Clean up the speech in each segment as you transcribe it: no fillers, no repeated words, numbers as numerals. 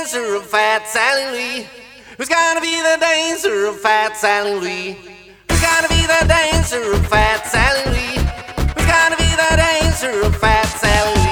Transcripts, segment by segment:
dancer of Fat Sally Lee? Who's gonna be the dancer of Fat Sally Lee? Who's gonna be the dancer of Fat Sally Lee? Who's gonna be the dancer of Fat Sally Lee?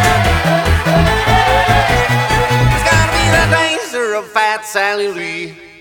Fat Sally Lee.